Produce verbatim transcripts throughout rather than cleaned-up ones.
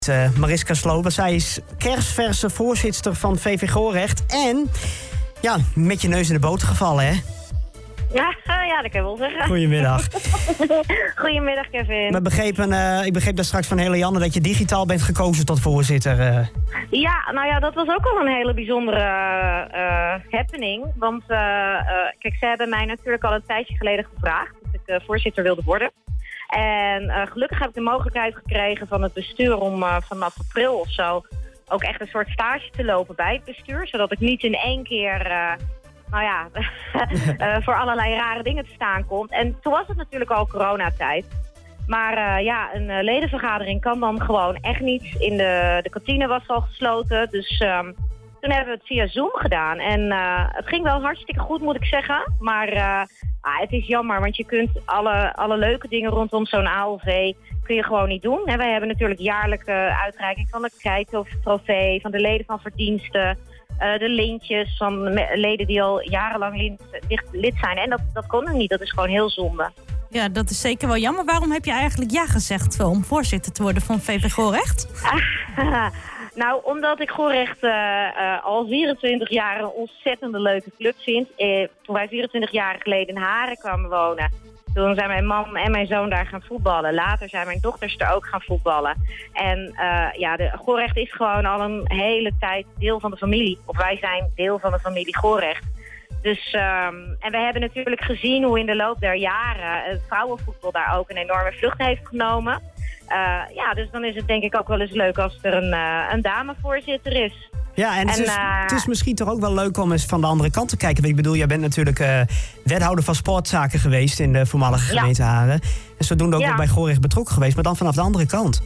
Uh, Mariska Slobers, zij is kerstverse voorzitter van V V Gorecht. En ja, met je neus in de boter gevallen, hè? Ja, ja, dat kan je wel zeggen. Goedemiddag. Goedemiddag, Kevin. We begrepen, uh, ik begreep daar straks van Helianne dat je digitaal bent gekozen tot voorzitter. Uh. Ja, nou ja, dat was ook al een hele bijzondere uh, happening. Want uh, uh, kijk, ze hebben mij natuurlijk al een tijdje geleden gevraagd of ik uh, voorzitter wilde worden. En uh, gelukkig heb ik de mogelijkheid gekregen van het bestuur om uh, vanaf april of zo ook echt een soort stage te lopen bij het bestuur. Zodat ik niet in één keer, uh, nou ja, uh, voor allerlei rare dingen te staan kom. En toen was het natuurlijk al coronatijd. Maar uh, ja, een uh, ledenvergadering kan dan gewoon echt niet. In de, de kantine was al gesloten, dus um, toen hebben we het via Zoom gedaan. En uh, het ging wel hartstikke goed, moet ik zeggen. Maar uh, ah, het is jammer, want je kunt alle, alle leuke dingen rondom zo'n A O V kun je gewoon niet doen. En wij hebben natuurlijk jaarlijke uitreiking van de Krijthof-trofee, van de leden van verdiensten, uh, de lintjes van leden die al jarenlang lid, lid zijn. En dat, dat kon er niet, dat is gewoon heel zonde. Ja, dat is zeker wel jammer. Waarom heb je eigenlijk ja gezegd om voorzitter te worden van V V Gorecht? Nou, omdat ik Gorecht uh, uh, al vierentwintig jaar een ontzettende leuke club vind. Uh, toen wij vierentwintig jaar geleden in Haren kwamen wonen, toen zijn mijn man en mijn zoon daar gaan voetballen. Later zijn mijn dochters er ook gaan voetballen. En uh, ja, de, Gorecht is gewoon al een hele tijd deel van de familie. Of wij zijn deel van de familie Gorecht. Dus, um, en we hebben natuurlijk gezien hoe in de loop der jaren het vrouwenvoetbal daar ook een enorme vlucht heeft genomen. Uh, ja, dus dan is het denk ik ook wel eens leuk als er een, uh, een damevoorzitter is. Ja, en het, en, is, uh, het is misschien toch ook wel leuk om eens van de andere kant te kijken. Ik bedoel, jij bent natuurlijk uh, wethouder van sportzaken geweest in de voormalige gemeente Haren. En zodoende ook ja. nog bij Gorecht betrokken geweest, maar dan vanaf de andere kant.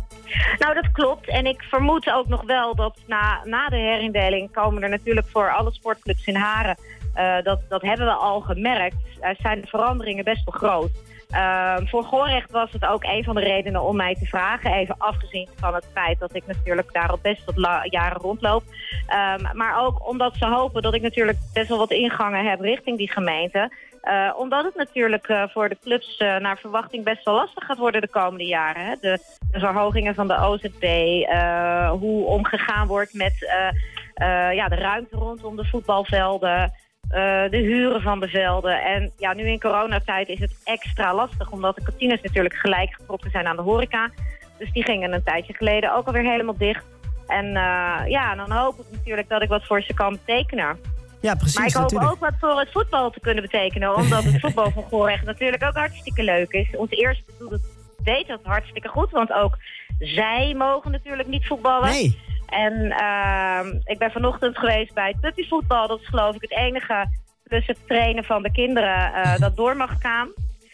Nou, dat klopt. En ik vermoed ook nog wel dat na, na de herindeling komen er natuurlijk voor alle sportclubs in Haren. Uh, dat, dat hebben we al gemerkt. Uh, zijn de veranderingen best wel groot. Uh, voor Gorecht was het ook een van de redenen om mij te vragen. Even afgezien van het feit dat ik natuurlijk daar al best wat la- jaren rondloop. Um, maar ook omdat ze hopen dat ik natuurlijk best wel wat ingangen heb richting die gemeente. Uh, omdat het natuurlijk uh, voor de clubs uh, naar verwachting best wel lastig gaat worden de komende jaren. Hè? De, de verhogingen van de O Z B, uh, hoe omgegaan wordt met uh, uh, ja, de ruimte rondom de voetbalvelden. Uh, de huren van de velden. En ja, nu in coronatijd is het extra lastig, omdat de kantines natuurlijk gelijk getrokken zijn aan de horeca. Dus die gingen een tijdje geleden ook alweer helemaal dicht. En uh, ja, dan hoop ik natuurlijk dat ik wat voor ze kan betekenen. Ja, precies. Maar ik hoop natuurlijk. ook wat voor het voetbal te kunnen betekenen, omdat het voetbal van Gorecht natuurlijk ook hartstikke leuk is. Onze eerste doet het, deed dat hartstikke goed, want ook zij mogen natuurlijk niet voetballen. Nee. En uh, ik ben vanochtend geweest bij het puppyvoetbal. Dat is geloof ik het enige, plus het trainen van de kinderen, uh, dat door mag gaan.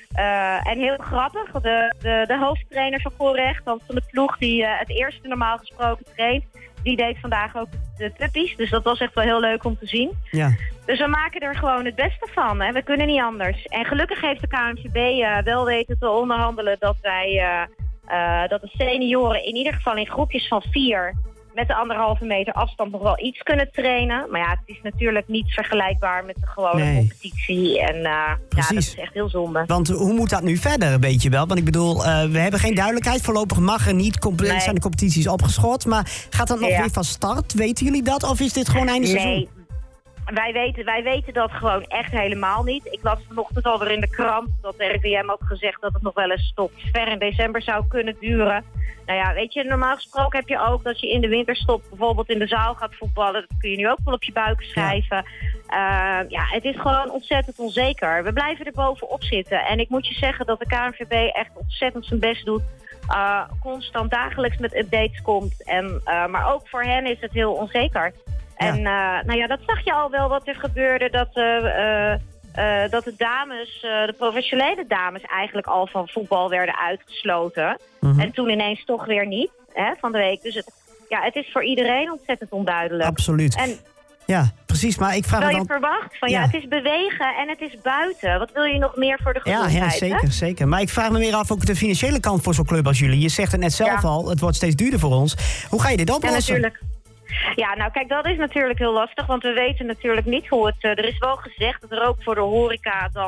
Uh, en heel grappig, de, de, de hoofdtrainer van Gorecht, van de ploeg die uh, het eerste normaal gesproken traint, die deed vandaag ook de puppies. Dus dat was echt wel heel leuk om te zien. Ja. Dus we maken er gewoon het beste van. Hè? We kunnen niet anders. En gelukkig heeft de K N V B uh, wel weten te onderhandelen dat wij uh, uh, dat de senioren in ieder geval in groepjes van vier met de anderhalve meter afstand nog wel iets kunnen trainen. Maar ja, het is natuurlijk niet vergelijkbaar met de gewone nee. competitie. En uh, ja, dat is echt heel zonde. Want hoe moet dat nu verder, weet je wel? Want ik bedoel, uh, we hebben geen duidelijkheid. Voorlopig mag er niet. Compleet nee. zijn de competities opgeschort. Maar gaat dat nog ja. weer van start? Weten jullie dat? Of is dit gewoon einde nee. seizoen? Wij weten, wij weten dat gewoon echt helemaal niet. Ik las vanochtend alweer in de krant dat de R I V M ook gezegd dat het nog wel eens tot ver in december zou kunnen duren. Nou ja, weet je, normaal gesproken heb je ook dat je in de winterstop bijvoorbeeld in de zaal gaat voetballen. Dat kun je nu ook wel op je buik schrijven. Ja, uh, ja het is gewoon ontzettend onzeker. We blijven er bovenop zitten. En ik moet je zeggen dat de K N V B echt ontzettend zijn best doet. Uh, constant dagelijks met updates komt. En, uh, maar ook voor hen is het heel onzeker. Ja. En uh, nou ja, dat zag je al wel wat er gebeurde. Dat, uh, uh, uh, dat de dames, uh, de professionele dames eigenlijk al van voetbal werden uitgesloten. Mm-hmm. En toen ineens toch weer niet, hè, van de week. Dus het, ja, het is voor iedereen ontzettend onduidelijk. Absoluut. En ja, precies. Maar ik vraag wel me je dan... verwacht van ja. ja, het is bewegen en het is buiten. Wat wil je nog meer voor de gezondheid? Ja, ja zeker, hè? zeker. Maar ik vraag me meer af ook de financiële kant voor zo'n club als jullie. Je zegt het net zelf ja. al, het wordt steeds duurder voor ons. Hoe ga je dit oplossen? Ja, natuurlijk. Ja, nou kijk, dat is natuurlijk heel lastig, want we weten natuurlijk niet hoe het... Uh, er is wel gezegd dat er ook voor de horeca dan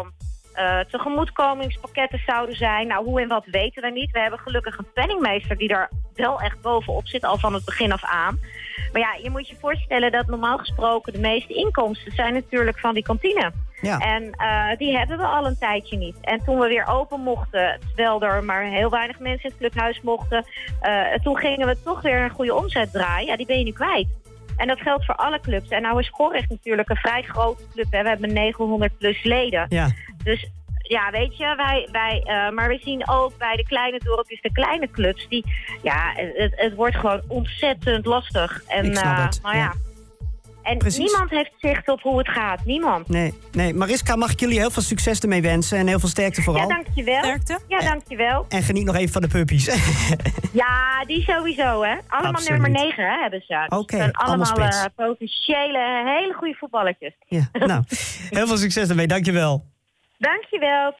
uh, tegemoetkomingspakketten zouden zijn. Nou, hoe en wat weten we niet. We hebben gelukkig een penningmeester die er wel echt bovenop zit, al van het begin af aan. Maar ja, je moet je voorstellen dat normaal gesproken de meeste inkomsten zijn natuurlijk van die kantine. Ja. En uh, die hebben we al een tijdje niet. En toen we weer open mochten, terwijl er maar heel weinig mensen in het clubhuis mochten, uh, toen gingen we toch weer een goede omzet draaien. Ja, die ben je nu kwijt. En dat geldt voor alle clubs. En nou is Gorecht natuurlijk een vrij grote club. Hè. We hebben negenhonderd plus leden. Ja. Dus ja, weet je, wij, wij, uh, maar we zien ook bij de kleine dorpjes, de kleine clubs, die, ja, het, het wordt gewoon ontzettend lastig. En, Ik snap het. Uh, nou ja. ja. En Precies. niemand heeft zicht op hoe het gaat. Niemand. Nee, nee. Mariska, mag ik jullie heel veel succes ermee wensen. En heel veel sterkte vooral. Ja, dankjewel. Sterkte. Ja, dankjewel. En geniet nog even van de puppies. Ja, die sowieso, hè. Allemaal Absoluut. nummer negen, hè, hebben ze. Oké, okay, dus allemaal allemaal uh, potentiële, hele goede voetballetjes. Ja, nou, heel veel succes ermee. Dankjewel. Dankjewel.